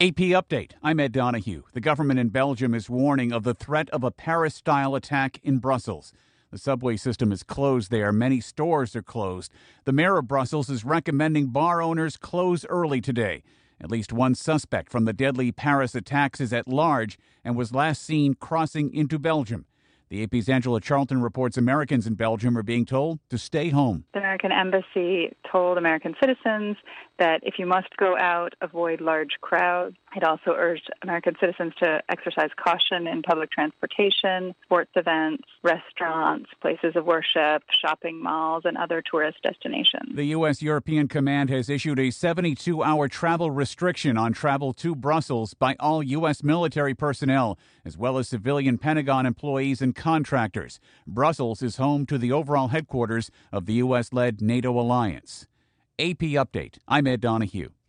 AP Update. I'm Ed Donahue. The government in Belgium is warning of the threat of a Paris-style attack in Brussels. The subway system is closed there. Many stores are closed. The mayor of Brussels is recommending bar owners close early today. At least one suspect from the deadly Paris attacks is at large and was last seen crossing into Belgium. The AP's Angela Charlton reports Americans in Belgium are being told to stay home. The American embassy told American citizens that if you must go out, avoid large crowds. It also urged American citizens to exercise caution in public transportation, sports events, restaurants, places of worship, shopping malls, and other tourist destinations. The U.S. European Command has issued a 72-hour travel restriction on travel to Brussels by all U.S. military personnel, as well as civilian Pentagon employees and contractors. Brussels is home to the overall headquarters of the U.S.-led NATO alliance. AP Update. I'm Ed Donahue.